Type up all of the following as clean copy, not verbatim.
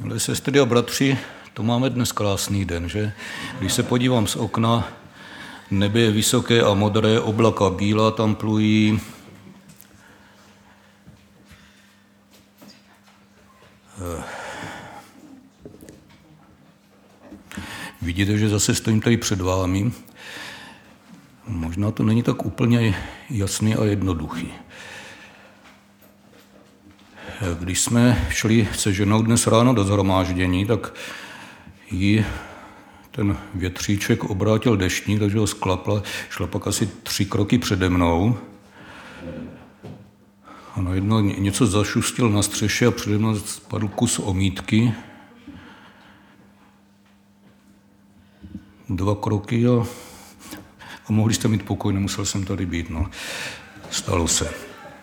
Milé sestry a bratři, to máme dnes krásný den, že? Když se podívám z okna, nebe je vysoké a modré, oblaka bílá tam plují. Vidíte, že zase stojím tady před vámi. Možná to není tak úplně jasný a jednoduchý. Když jsme šli se ženou dnes ráno do shromáždění, tak jí ten větříček obrátil deštník, takže ho sklapla, šla pak asi 3 kroky přede mnou a najednou něco zašustil na střeše a přede mnou spadl kus omítky. 2 kroky a mohli jste mít pokoj, nemusel jsem tady být. No. Stalo se.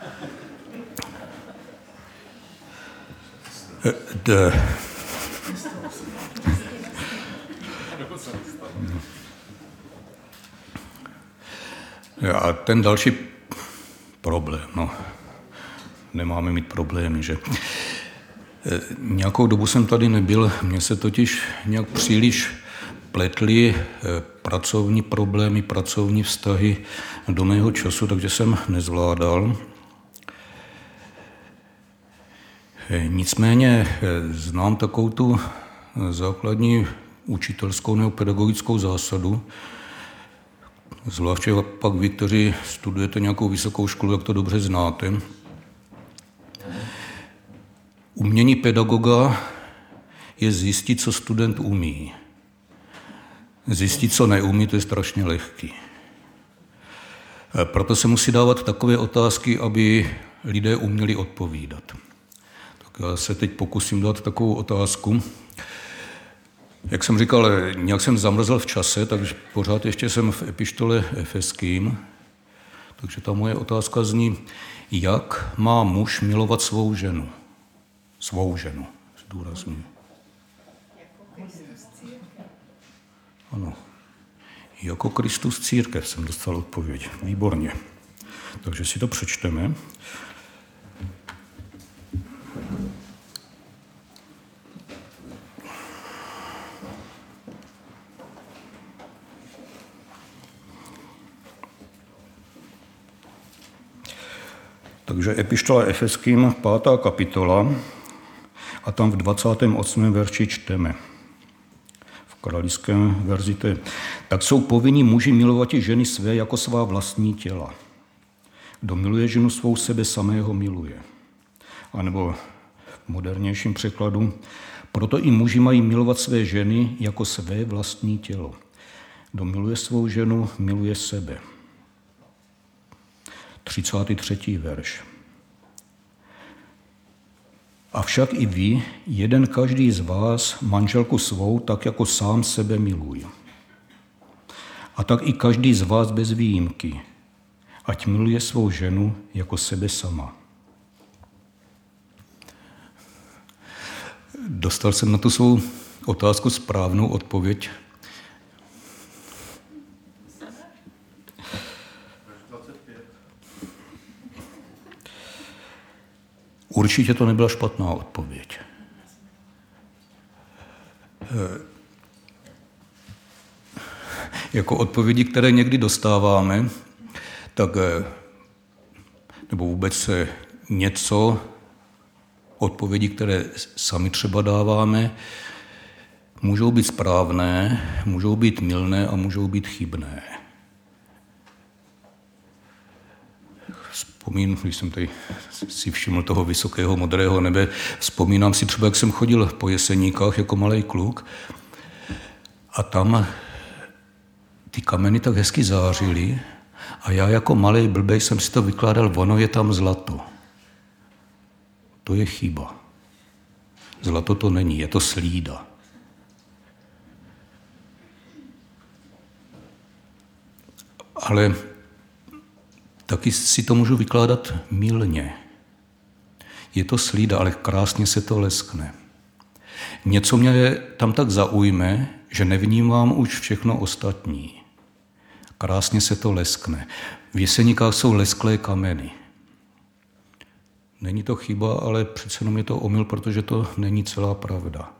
A ten další problém, no, nemáme mít problémy, že? Nějakou dobu jsem tady nebyl, mně se totiž nějak příliš pletly pracovní problémy, pracovní vztahy do mého času, takže jsem nezvládal. Nicméně znám takovou tu základní učitelskou nebo pedagogickou zásadu, zvláště pak vy, kteří studujete nějakou vysokou školu, jak to dobře znáte. Umění pedagoga je zjistit, co student umí. Zjistit, co neumí, to je strašně lehký. Proto se musí dávat takové otázky, aby lidé uměli odpovídat. Tak já se teď pokusím dát takovou otázku. Jak jsem říkal, nějak jsem zamrzl v čase, takže pořád ještě jsem v epištole Efeským. Takže ta moje otázka zní, jak má muž milovat svou ženu? Svou ženu, zdůrazňuji. Ano. Jako Kristus církev jsem dostal odpověď. Výborně. Takže si to přečteme. Takže epištola Efeským, 5. kapitola, a tam v 28. verši čteme. V králickém verzi to je. Tak jsou povinni muži milovat i ženy své jako svá vlastní těla. Kdo miluje ženu svou, sebe samého miluje. A nebo v modernějším překladu, proto i muži mají milovat své ženy jako své vlastní tělo. Kdo miluje svou ženu, miluje sebe. 33. verš. Avšak i vy, jeden každý z vás, manželku svou, tak jako sám sebe miluje. A tak i každý z vás bez výjimky, ať miluje svou ženu jako sebe sama. Dostal jsem na tu svou otázku správnou odpověď. Určitě to nebyla špatná odpověď. Jako odpovědi, které někdy dostáváme, tak, nebo vůbec něco, odpovědi, které sami třeba dáváme, můžou být správné, můžou být mylné a můžou být chybné. Když jsem tady si všiml toho vysokého modrého nebe, vzpomínám si třeba, jak jsem chodil po Jeseníkách jako malej kluk a tam ty kameny tak hezky zářily a já jako malej blbej jsem si to vykládal, ono je tam zlato. To je chyba. Zlato to není, je to slída. Ale taky si to můžu vykládat mylně. Je to slída, ale krásně se to leskne. Něco mě tam tak zaujme, že nevnímám už všechno ostatní. Krásně se to leskne. V Jeseníkách jsou lesklé kameny. Není to chyba, ale přece jenom je to omyl, protože to není celá pravda.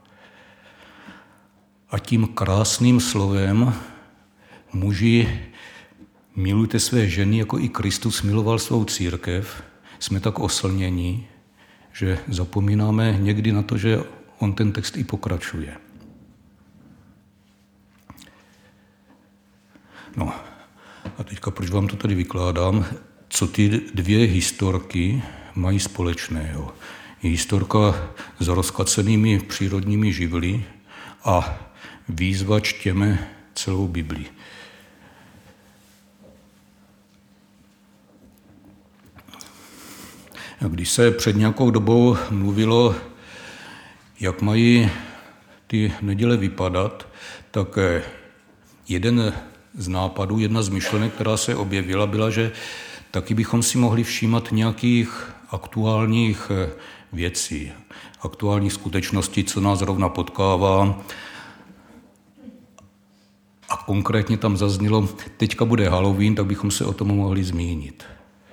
A tím krásným slovem muži, milujte své ženy, jako i Kristus miloval svou církev, jsme tak oslnění, že zapomínáme někdy na to, že on ten text i pokračuje. No a teďka, proč vám to tady vykládám, co ty dvě historky mají společného. Je historka s rozkacenými přírodními živly a výzva čtěme celou Bibli. Když se před nějakou dobou mluvilo, jak mají ty neděle vypadat, tak jeden z nápadů, jedna z myšlenek, která se objevila, byla, že taky bychom si mohli všímat nějakých aktuálních věcí, aktuálních skutečností, co nás zrovna potkává. A konkrétně tam zaznělo, teďka bude Halloween, tak bychom se o tom mohli zmínit.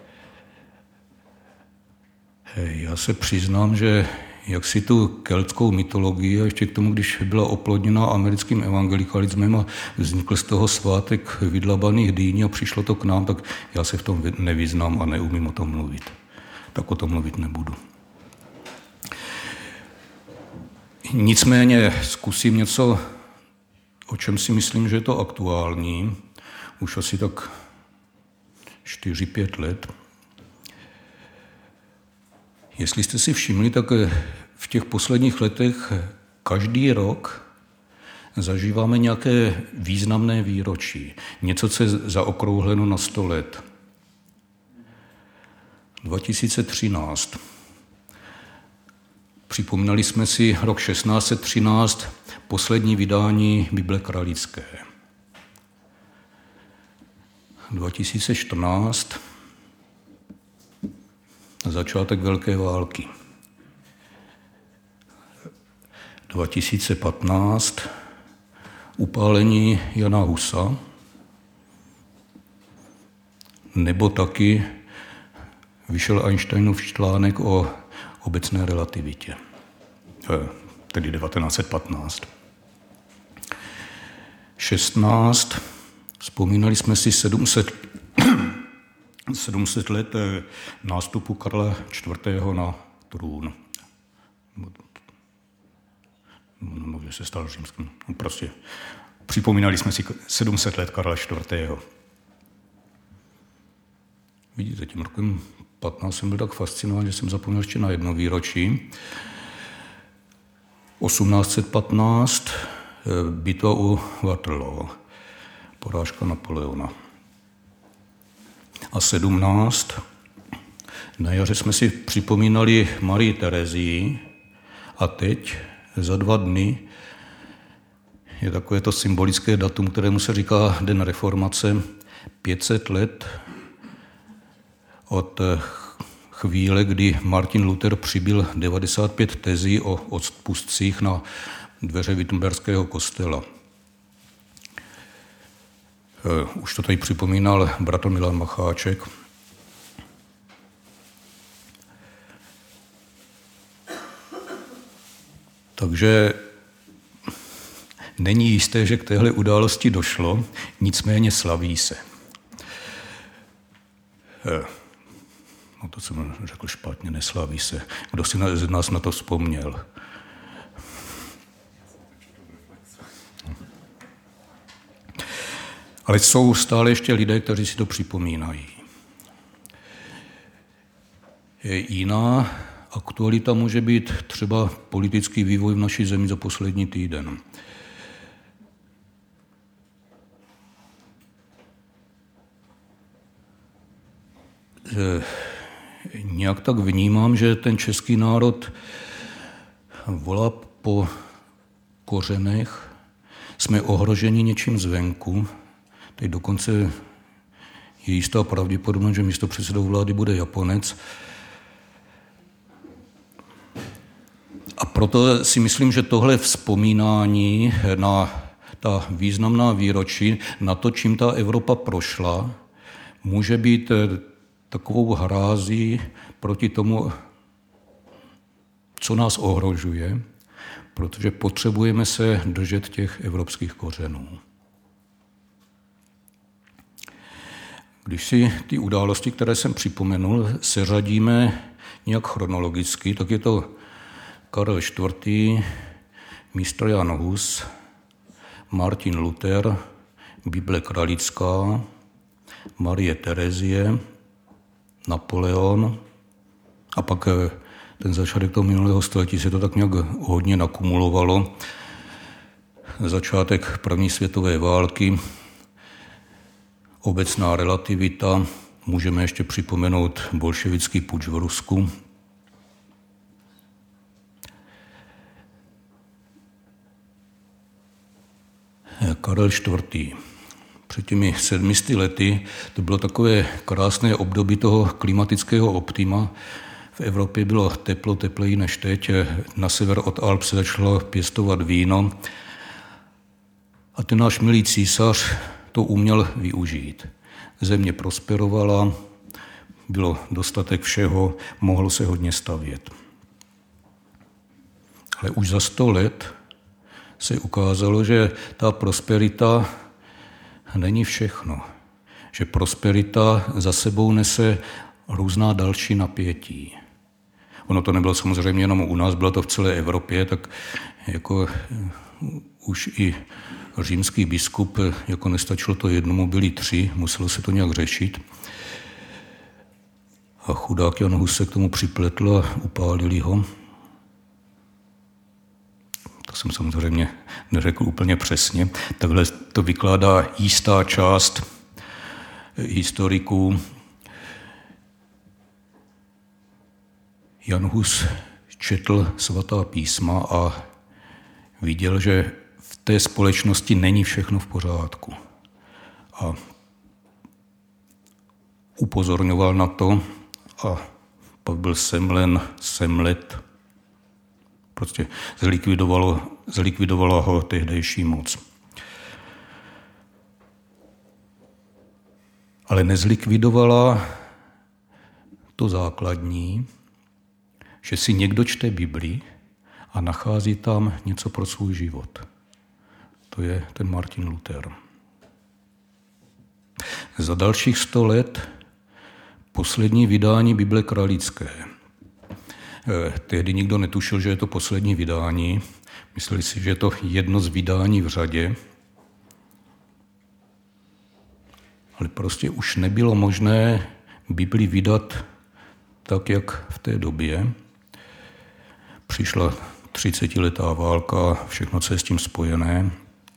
Já se přiznám, že jak si tu keltskou mytologii, a ještě k tomu, když byla oplodněna americkým evangelikalismem a vznikl z toho svátek vydlabaných dýní a přišlo to k nám, tak já se v tom nevyznám a neumím o tom mluvit. Tak o tom mluvit nebudu. Nicméně zkusím něco, o čem si myslím, že je to aktuální, už asi tak 4-5 let. Jestli jste si všimli, tak v těch posledních letech každý rok zažíváme nějaké významné výročí. Něco, co je zaokrouhleno na 100 let. 2013. Připomínali jsme si rok 1613, poslední vydání Bible Kralické. 2014. Začátek Velké války. 2015. Upálení Jana Husa. Nebo taky vyšel Einsteinův článek o obecné relativitě. Tedy 1915. 16. Vzpomínali jsme si 700 let nástupu Karla IV. Na trůn. No, že se stal římským. No, prostě připomínali jsme si 700 let Karla IV. Vidíte, tím rokem 15 jsem byl tak fascinován, že jsem zapomněl ještě na jedno výročí. 1815 bitva u Waterloo, porážka Napoleona. A 17. Na jaře jsme si připomínali Marii Terezii a teď za 2 dny je takové to symbolické datum, kterému se říká Den reformace, 500 let od chvíle, kdy Martin Luther přibyl 95 tezí o odpustcích na dveře Wittenberského kostela. Už to tady připomínal bratr Milan Macháček. Takže není jisté, že k téhle události došlo, nicméně slaví se. No to jsem řekl špatně, neslaví se. Kdo si z nás na to vzpomněl? Ale jsou stále ještě lidé, kteří si to připomínají. Jiná aktualita může být třeba politický vývoj v naší zemi za poslední týden. Nějak tak vnímám, že ten český národ volá po kořenech, jsme ohroženi něčím zvenku, teď dokonce je jistá pravděpodobnost, že místopředsedou vlády bude Japonec. A proto si myslím, že tohle vzpomínání na ta významná výročí, na to, čím ta Evropa prošla, může být takovou hrází proti tomu, co nás ohrožuje, protože potřebujeme se držet těch evropských kořenů. Když si ty události, které jsem připomenul, seřadíme nějak chronologicky, tak je to Karel IV., mistr Jan Hus, Martin Luther, Bible kralická, Marie Terezie, Napoleon a pak ten začátek toho minulého století se to tak nějak hodně nakumulovalo. Začátek první světové války, obecná relativita, můžeme ještě připomenout bolševický puč v Rusku. Karel IV. Před těmi 700 lety to bylo takové krásné období toho klimatického optima. V Evropě bylo teplo, tepleji než teď. Na sever od Alp se začalo pěstovat víno. A ten náš milý císař to uměl využít. Země prosperovala, bylo dostatek všeho, mohlo se hodně stavět. Ale už za 100 let se ukázalo, že ta prosperita není všechno. Že prosperita za sebou nese různá další napětí. Ono to nebylo samozřejmě jenom u nás, bylo to v celé Evropě, tak jako už i římský biskup, jako nestačilo to jednomu, byli 3, muselo se to nějak řešit. A chudák Jan Hus se k tomu připletl a upálili ho. To jsem samozřejmě neřekl úplně přesně. Takhle to vykládá jistá část historiků. Jan Hus četl svatá písma a viděl, že v té společnosti není všechno v pořádku. A upozorňoval na to a pak byl semlet. Prostě zlikvidovala ho tehdejší moc. Ale nezlikvidovala to základní, že si někdo čte Bibli a nachází tam něco pro svůj život. To je ten Martin Luther. Za dalších 100 let poslední vydání Bible kralické. Tehdy nikdo netušil, že je to poslední vydání. Mysleli si, že je to jedno z vydání v řadě. Ale prostě už nebylo možné Bibli vydat tak, jak v té době. Přišla 30letá válka, všechno, co je s tím spojené.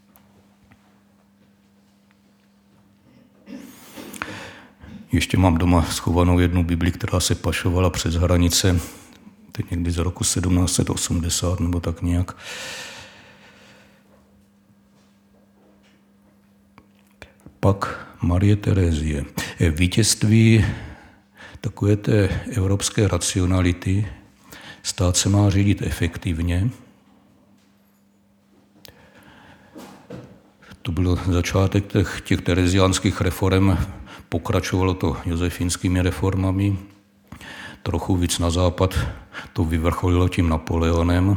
Ještě mám doma schovanou jednu Bibli, která se pašovala přes hranice, teď někdy z roku 1780 nebo tak nějak. Pak Marie Terezie. Vítězství takové té evropské racionality, stát se má řídit efektivně. To byl začátek těch tereziánských reform, pokračovalo to josefínskými reformami, trochu víc na západ to vyvrcholilo tím Napoleonem.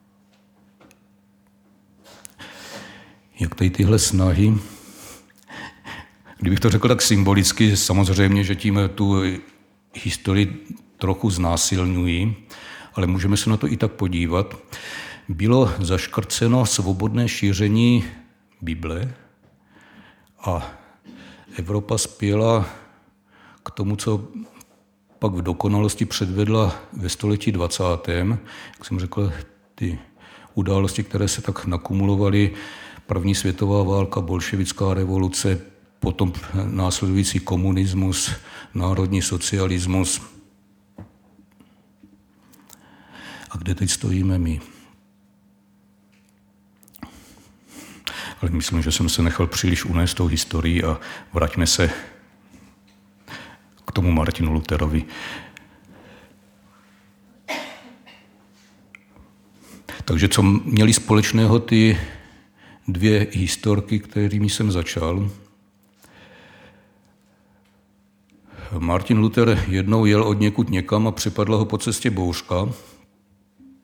Jak tady tyhle snahy, kdybych to řekl tak symbolicky, samozřejmě, že tím tu historii trochu znásilňují, ale můžeme se na to i tak podívat. Bylo zaškrceno svobodné šíření Bible a Evropa spěla k tomu, co pak v dokonalosti předvedla ve století 20. Jak jsem řekl, ty události, které se tak nakumulovaly, první světová válka, bolševická revoluce, potom následující komunismus, národní socialismus. A kde teď stojíme my? Ale myslím, že jsem se nechal příliš unést tou historií a vraťme se k tomu Martinu Lutherovi. Takže co měli společného ty dvě historky, kterými jsem začal? Martin Luther jednou jel od někud někam a připadla ho po cestě bouřka.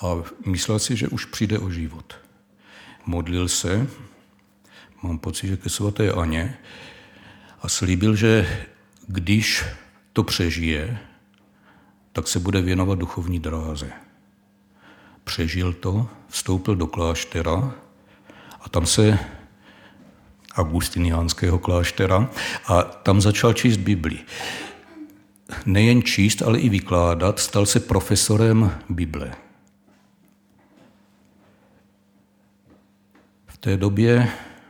a myslel si, že už přijde o život. Modlil se, mám pocit, že ke svaté Aně, a slíbil, že když to přežije, tak se bude věnovat duchovní dráze. Přežil to, vstoupil do kláštera a tam se augustiniánského kláštera a tam začal číst Bibli. Nejen číst, ale i vykládat, stal se profesorem Bible. V té době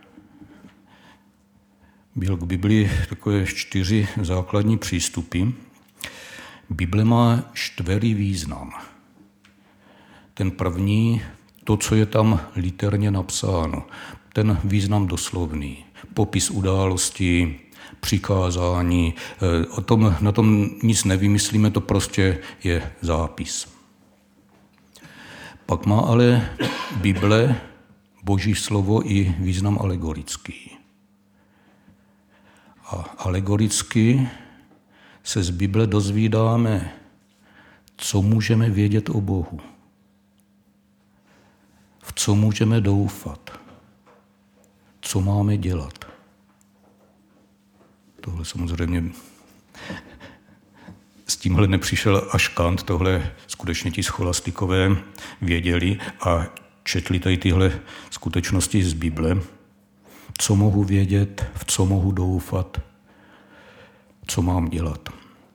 byl k Bibli takové 4 základní přístupy. Bible má 4 význam. Ten první, to, co je tam literně napsáno, ten význam doslovný, popis událostí, přikázání, na tom nic nevymyslíme, to prostě je zápis. Pak má ale Bible, Boží slovo, i význam alegorický. A alegoricky se z Bible dozvídáme, co můžeme vědět o Bohu, v co můžeme doufat, co máme dělat. Tohle samozřejmě s tímhle nepřišel až Kant, tohle skutečně ti scholastikové věděli a četli tady tyhle skutečnosti z Bible, co mohu vědět, v co mohu doufat, co mám dělat.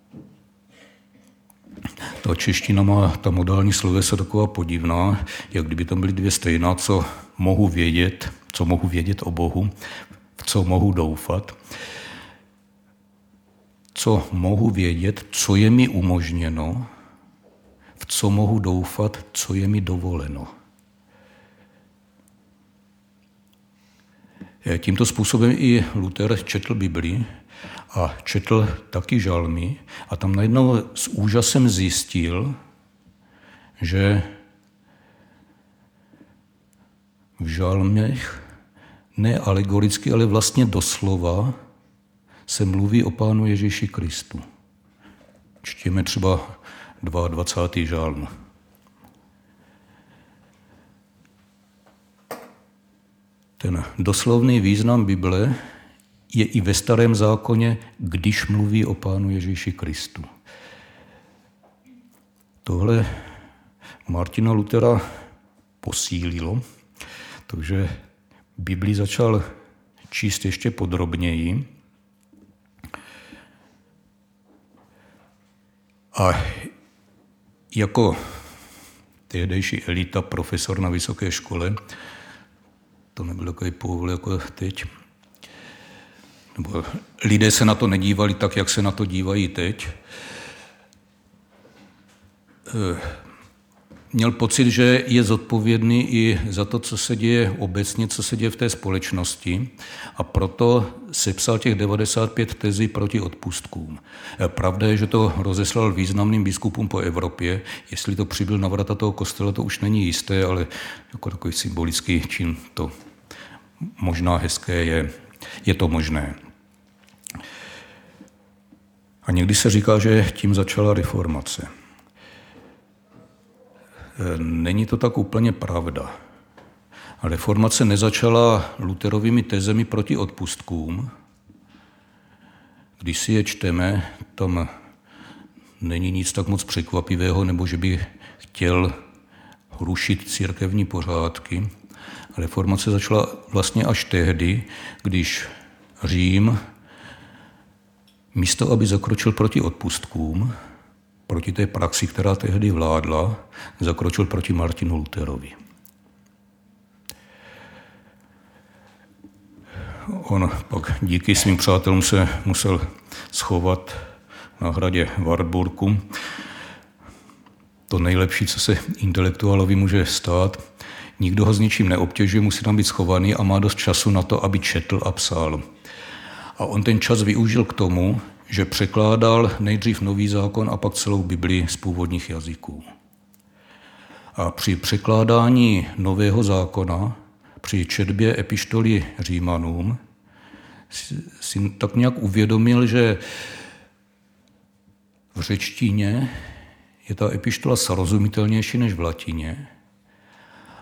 Ta čeština má, ta modální slovesa taková podivná, jak kdyby tam byly 2 stejná, co mohu vědět o Bohu, v co mohu doufat, co mohu vědět, co je mi umožněno, v co mohu doufat, co je mi dovoleno. Tímto způsobem i Luther četl Bibli a četl taky žalmy a tam najednou s úžasem zjistil, že v žalmech ne alegoricky, ale vlastně doslova se mluví o Pánu Ježíši Kristu. Čteme třeba 22. žalm. Ten doslovný význam Bible je i ve Starém zákoně, když mluví o Pánu Ježíši Kristu. Tohle Martina Luthera posílilo, takže Bibli začal číst ještě podrobněji. A jako tehdejší elita, profesor na vysoké škole, to nebyl takový pohled jako teď, nebo lidé se na to nedívali tak, jak se na to dívají teď, měl pocit, že je zodpovědný i za to, co se děje obecně, co se děje v té společnosti, a proto sepsal těch 95 tezí proti odpustkům. Pravda je, že to rozeslal významným biskupům po Evropě. Jestli to přibyl na vrata toho kostela, to už není jisté, ale jako takový symbolický čin to možná hezké je to možné. A někdy se říká, že tím začala reformace. Není to tak úplně pravda. Reformace nezačala Lutherovými tezemi proti odpustkům. Když si je čteme, tam není nic tak moc překvapivého, nebo že by chtěl rušit církevní pořádky. Reformace začala vlastně až tehdy, když Řím místo, aby zakročil proti odpustkům, proti té praxi, která tehdy vládla, zakročil proti Martinu Lutherovi. On pak díky svým přátelům se musel schovat na hradě Wartburgu. To nejlepší, co se intelektuálovi může stát. Nikdo ho s ničím neobtěžuje, musí tam být schovaný a má dost času na to, aby četl a psal. A on ten čas využil k tomu, že překládal nejdřív Nový zákon a pak celou Bibli z původních jazyků. A při překládání Nového zákona, při četbě epištoly Římanům, si tak nějak uvědomil, že v řečtině je ta epištola srozumitelnější než v latině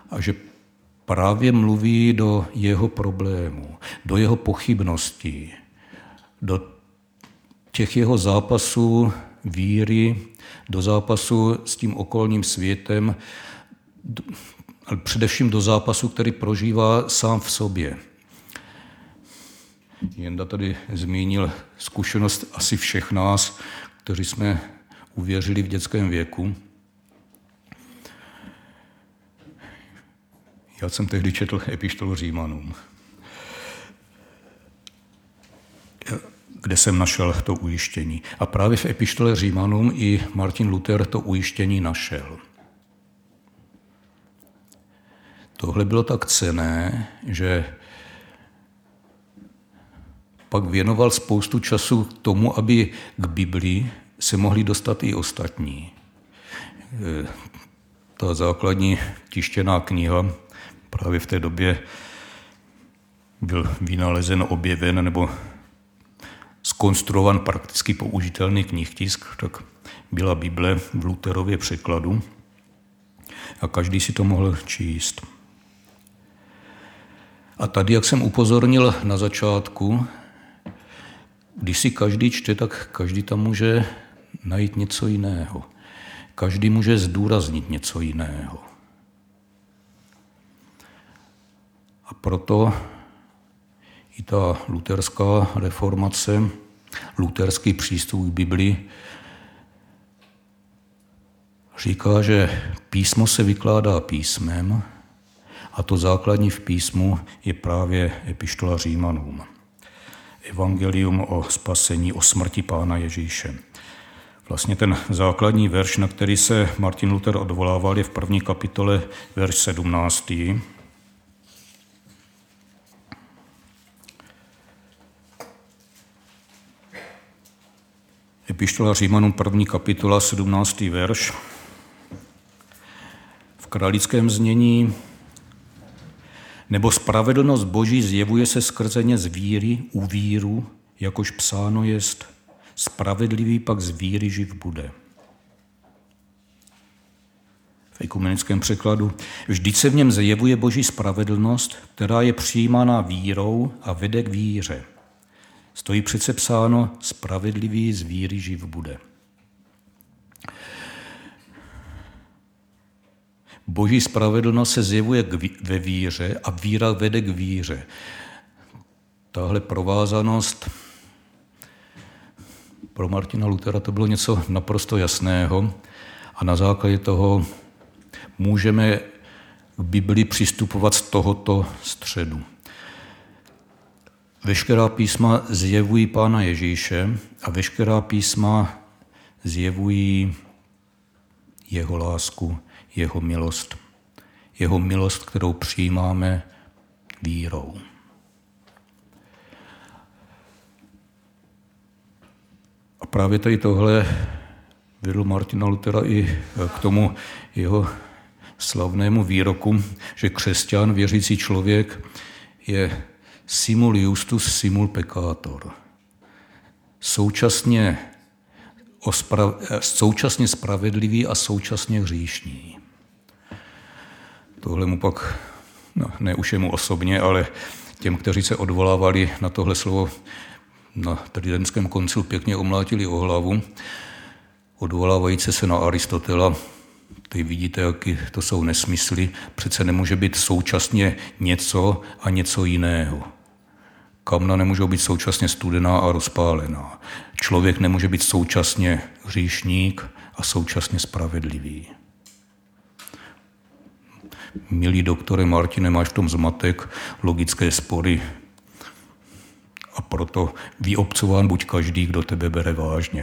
a že právě mluví do jeho problémů, do jeho pochybností, do těch jeho zápasů víry, do zápasu s tím okolním světem, ale především do zápasu, který prožívá sám v sobě. Jenda tady zmínil zkušenost asi všech nás, kteří jsme uvěřili v dětském věku. Já jsem tehdy četl epištolu Římanům, kde jsem našel to ujištění. A právě v epištole Římanům i Martin Luther to ujištění našel. Tohle bylo tak cenné, že pak věnoval spoustu času k tomu, aby k Biblii se mohli dostat i ostatní. Ta základní tištěná kniha právě v té době byl vynalezen, objeven nebo zkonstruovan prakticky použitelný knihtisk, tak byla Bible v Lutherově překladu a každý si to mohl číst. A tady, jak jsem upozornil na začátku, když si každý čte, tak každý tam může najít něco jiného. Každý může zdůraznit něco jiného. A proto i ta luterská reformace, luterský přístup k Biblii říká, že písmo se vykládá písmem a to základní v písmu je právě epištola Římanům. Evangelium o spasení, o smrti Pána Ježíše. Vlastně ten základní verš, na který se Martin Luther odvolával, je v 1. kapitole verš 17. Epištola Římanům 1. kapitola 17. verš. V kralickém znění: Nebo spravedlnost Boží zjevuje se skrze ně z víry u víru, jakož psáno jest, spravedlivý pak z víry živ bude. V ekumenickém překladu: Vždyť se v něm zjevuje Boží spravedlnost, která je přijímána vírou a vede k víře. Stojí přece psáno, spravedlivý z víry živ bude. Boží spravedlnost se zjevuje ve víře a víra vede k víře. Tahle provázanost pro Martina Luthera to bylo něco naprosto jasného a na základě toho můžeme k Biblii přistupovat z tohoto středu. Veškerá písma zjevují Pána Ježíše a veškerá písma zjevují jeho lásku, jeho milost. Jeho milost, kterou přijímáme vírou. A právě tady tohle vedlo Martina Luthera i k tomu jeho slavnému výroku, že křesťan, věřící člověk, je simul justus, simul peccator. Současně spravedlivý a současně hříšný. Tohle mu pak, ne už jemu osobně, ale těm, kteří se odvolávali na tohle slovo na Tridentském koncilu, pěkně omlátili o hlavu, odvolávající se na Aristotela. Tady vidíte, jaký to jsou nesmysly. Přece nemůže být současně něco a něco jiného. Kamna nemůže být současně studená a rozpálená. Člověk nemůže být současně hříšník a současně spravedlivý. Milý doktore Martine, máš v tom zmatek, logické spory a proto vyobcován buď každý, kdo tebe bere vážně.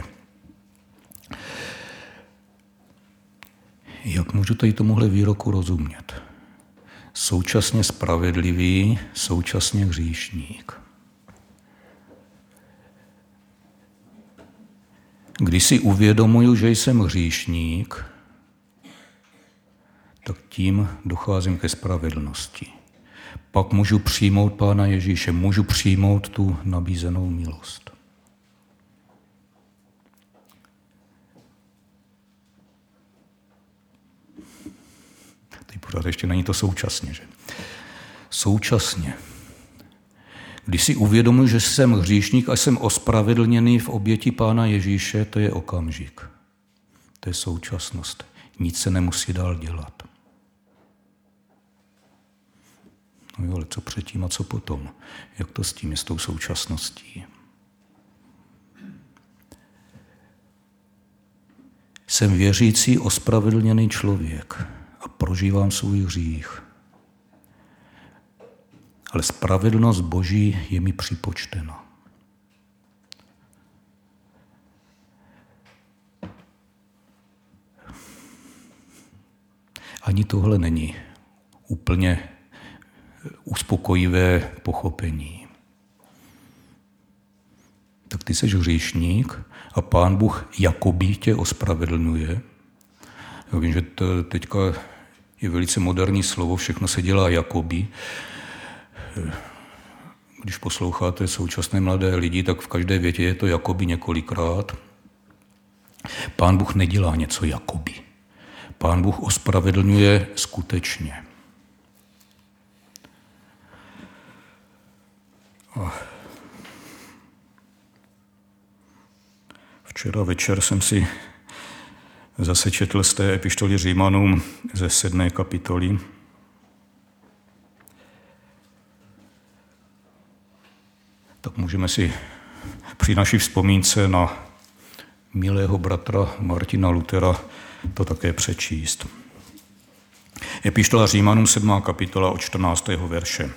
Jak můžu tady tomuhle výroku rozumět? Současně spravedlivý, současně hříšník. Když si uvědomuju, že jsem hříšník, tak tím docházím ke spravedlnosti. Pak můžu přijmout Pána Ježíše, můžu přijmout tu nabízenou milost. Teď Akorát ještě není to současně. Že? Současně. Když si uvědomuji, že jsem hříšník a jsem ospravedlněný v oběti Pána Ježíše, to je okamžik. To je současnost. Nic se nemusí dál dělat. No jo, ale co předtím a co potom? Jak to s tím je, s tou současností? Jsem věřící, ospravedlněný člověk a prožívám svůj hřích. Ale spravedlnost Boží je mi připočtena. Ani tohle není úplně uspokojivé pochopení. Tak ty seš hříšník a Pán Bůh jakoby tě ospravedlňuje. Já vím, že to teďka je velice moderní slovo, všechno se dělá jakoby. Když posloucháte současné mladé lidi, tak v každé větě je to jakoby několikrát. Pán Bůh nedělá něco jakoby. Pán Bůh ospravedlňuje skutečně. Včera večer jsem si zase četl z té epištoly Římanům ze 7. kapitoly. Tak můžeme si při naší vzpomínce na milého bratra Martina Luthera to také přečíst. Epištola Římanům 7. kapitola od 14. verše.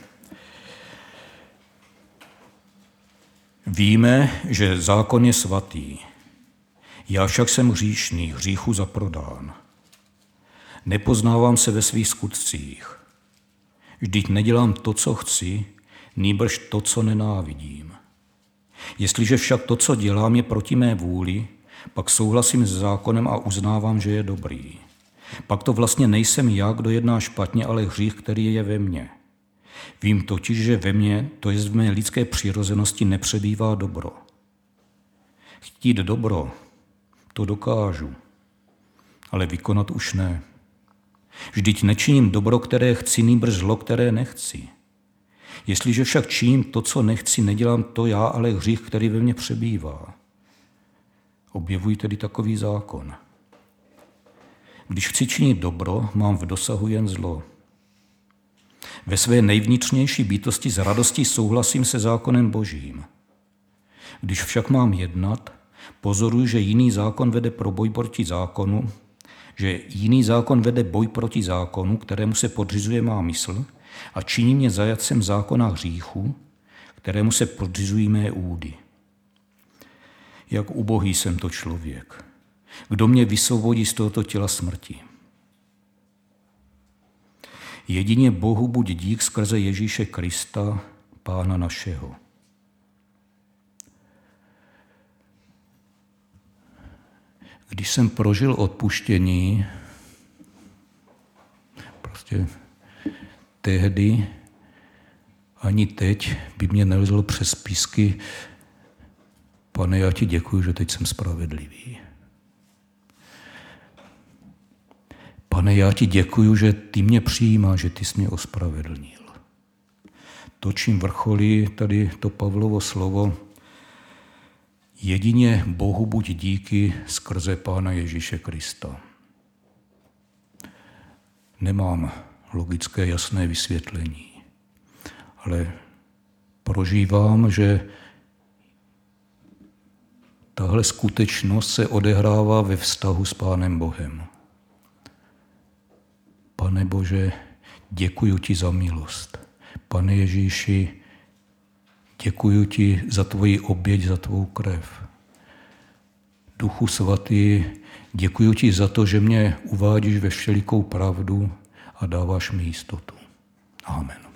Víme, že zákon je svatý. Já však jsem hříšný, hříchu zaprodán. Nepoznávám se ve svých skutcích. Vždyť nedělám to, co chci, nýbrž to, co nenávidím. Jestliže však to, co dělám, je proti mé vůli, pak souhlasím s zákonem a uznávám, že je dobrý. Pak to vlastně nejsem já, kdo jedná špatně, ale hřích, který je ve mně. Vím totiž, že ve mně, to jest v mé lidské přirozenosti, nepřebývá dobro. Chtít dobro, to dokážu, ale vykonat už ne. Vždyť nečiním dobro, které chci, nýbrž zlo, které nechci. Jestliže však činím to, co nechci, nedělám to já, ale hřích, který ve mně přebývá. Objevuji tedy takový zákon. Když chci činit dobro, mám v dosahu jen zlo. Ve své nejvnitřnější bytosti s radostí souhlasím se zákonem Božím. Když však mám jednat, pozoruji, že jiný zákon vede pro boj proti zákonu, že jiný zákon vede boj proti zákonu, kterému se podřizuje má mysl, a činí mě zajatcem zákona hříchu, kterému se podřizují mé údy. Jak ubohý jsem to člověk. Kdo mě vysvobodí z tohoto těla smrti? Jedině Bohu buď dík skrze Ježíše Krista, Pána našeho. Když jsem prožil odpuštění, prostě tehdy ani teď by mě nelezlo přes písky: Pane, já ti děkuji, že teď jsem spravedlivý. Pane, já ti děkuji, že ty mě přijímáš, že ty jsi mě ospravedlnil. To, čím vrcholí tady to Pavlovo slovo: jedině Bohu buď díky skrze Pána Ježíše Krista. Nemám logické jasné vysvětlení, ale prožívám, že tahle skutečnost se odehrává ve vztahu s Pánem Bohem. Pane Bože, děkuji ti za milost. Pane Ježíši, děkuji ti za tvoji oběť, za tvou krev. Duchu svatý, děkuji ti za to, že mě uvádíš ve všelikou pravdu a dáváš mi jistotu. Amen.